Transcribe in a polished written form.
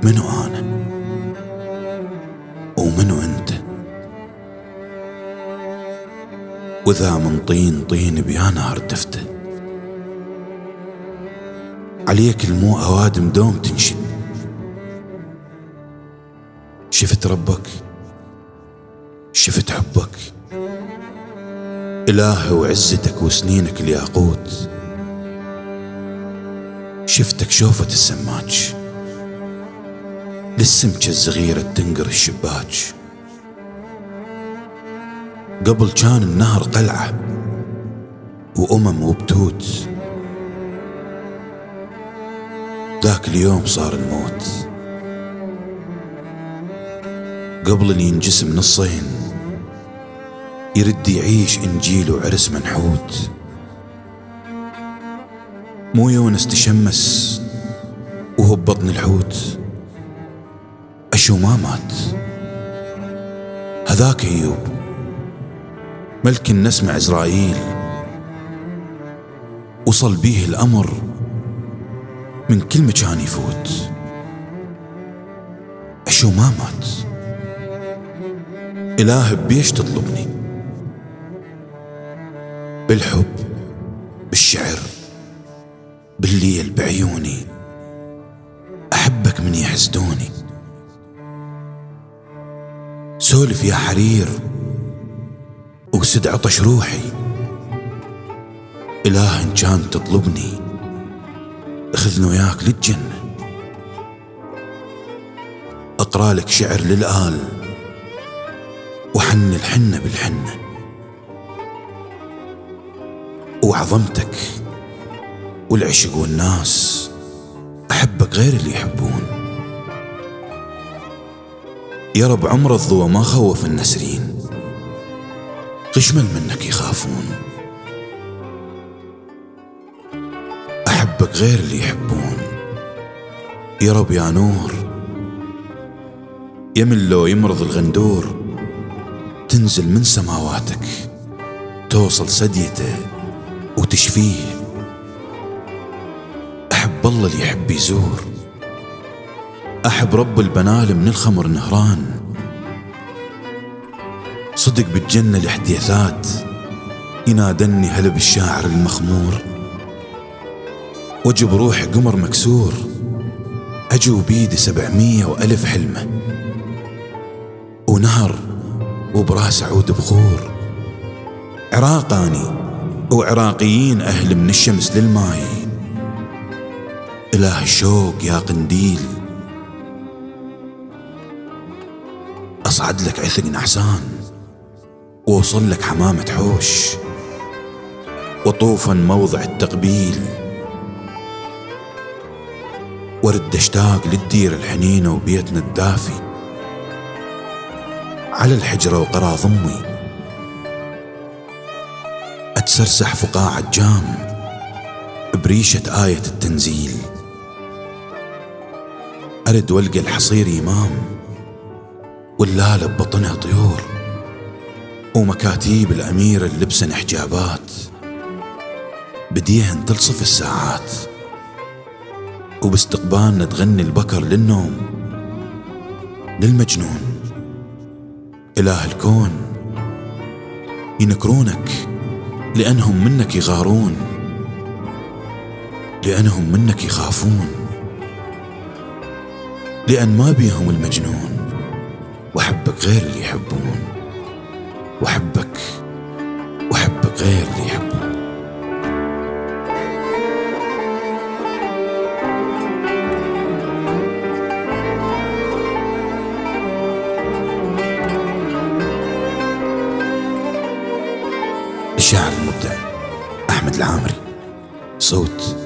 منو أنا ومنو أنت؟ وإذا من طين طين بيا نهر دفته، عليك المو أوادم دوم تنشد. شفت ربك، شفت حبك، إلهي وعزتك وسنينك الياقوت. شفتك شوفة السماج، للسمكة الصغيرة تنقر الشباج. قبل كان النهر قلعة وبتوت، ذاك اليوم صار الموت. قبل اللي ينجسم نصين يرد يعيش إنجيل وعرس منحوت. مو يونس تشمس وهو ببطن الحوت، أشو ما مات. هذاك أيوب ملك النسمة عزرائيل، وصل بيه الأمر من كل مكان يفوت. أشو ما مات. إله بيش تطلبني؟ بالحب، بالشعر، بالليل بعيوني. أحبك من يحسدوني. سولف يا حرير وسد عطش روحي. إله إن كان تطلبني اخذني وياك للجنة. أقرأ لك شعر للآل وحن الحنة بالحنة، وعظمتك والعشق والناس. أحبك غير اللي يحبون. يا رب عمر الضوى ما خوف النسرين، قشمل منك يخافون. أحبك غير اللي يحبون. يا رب يا نور، يمن لو يمرض الغندور تنزل من سماواتك، توصل سديته وتشفيه. أحب الله اللي يحب يزور. أحب رب البنال من الخمر نهران. صدق بالجنة الإحداثات ينادني هلا بالشاعر المخمور. وجب روحي قمر مكسور، أجو بيدي 700 وألف حلمة، ونهر وبراس عود بخور. عراقاني وعراقيين أهل من الشمس للماي. إله الشوق يا قنديل، أصعد لك عثق نحسان ووصل لك حمامة حوش، وطوفا موضع التقبيل. ورد اشتاق للدير الحنينة وبيتنا الدافي، على الحجرة وقرى ضمي. أتسرسح فقاع الجام بريشة آية التنزيل. أرد والقى الحصير إمام، واللالة ببطنها طيور، ومكاتيب الأميرة اللبسن حجابات، بديهن تلصف الساعات. وباستقبالنا تغني البكر للنوم للمجنون. إله الكون ينكرونك لأنهم منك يغارون، لأنهم منك يخافون، لأن ما بيهم المجنون. وأحبك غير اللي يحبون، وأحبك غير اللي يحبون. الشاعر المبدع أحمد العامري، صوت